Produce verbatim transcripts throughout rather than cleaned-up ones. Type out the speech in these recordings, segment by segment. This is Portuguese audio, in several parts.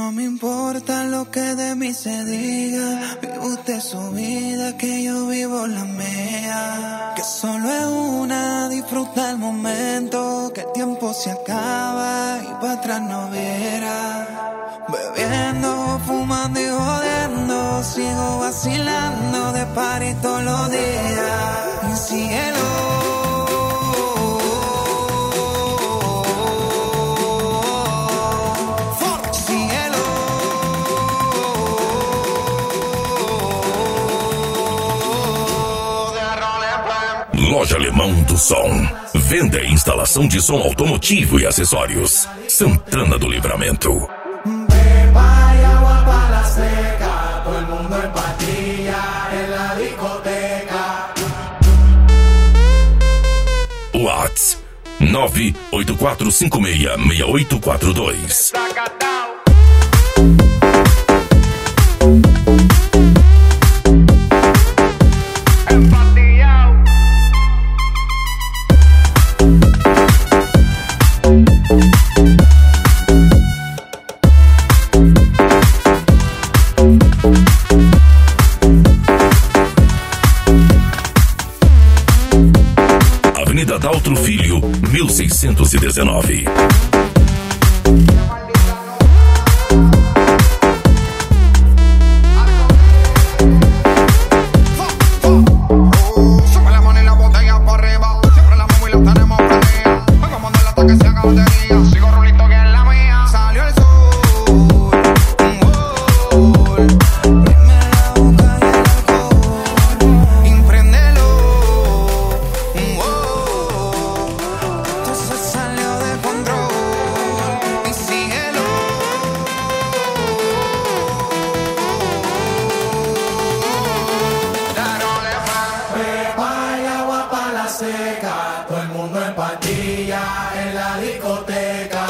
No me importa lo que de mí se diga, vive usted su vida, que yo vivo la mía. Que solo es una, disfruta el momento, que el tiempo se acaba y para atrás no viera. Bebiendo, fumando y jodiendo, sigo vacilando de party todos los días. Y cielo. Loja Alemão do Som. Venda e instalação de som automotivo e acessórios. Santana do Livramento. Beba y agua para la seca, todo el mundo en pastilla en la discoteca. Whats nove oito quatro cinco seis, seis oito quatro dois. Avenida Daltro Filho, mil seiscentos e dezenove. Todo el mundo en pastilla en la discoteca.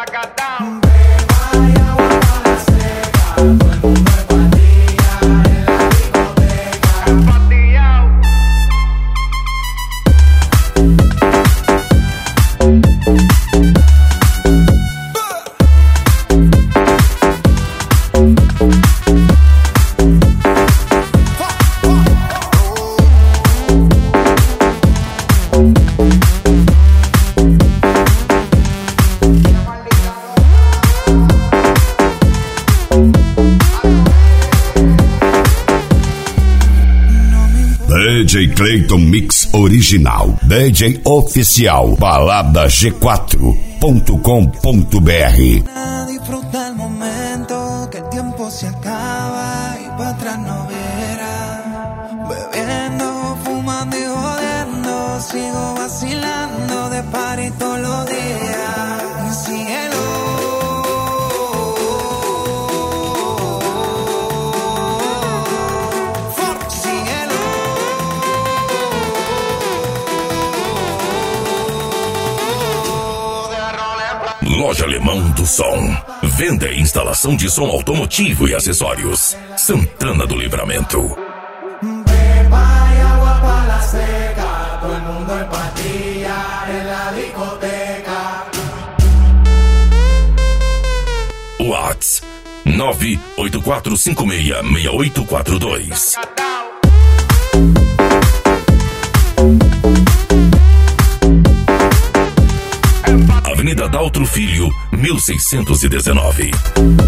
D J Clayton Mix Original, D J Oficial, balada g quatro ponto com ponto b r. Disfruta el momento, que el tiempo se acaba y para atrás no viera. Bebiendo, fumando y jodiendo, sigo vacilando de party todos los días. Y cielo. Loja Alemão do Som. Venda e instalação de som automotivo e acessórios. Santana do Livramento. Beba y agua para la seca, todo el mundo en pastilla en la discoteca. Whats nove oito quatro cinco seis, seis oito quatro dois. Avenida Daltro Filho, mil seiscentos e dezenove.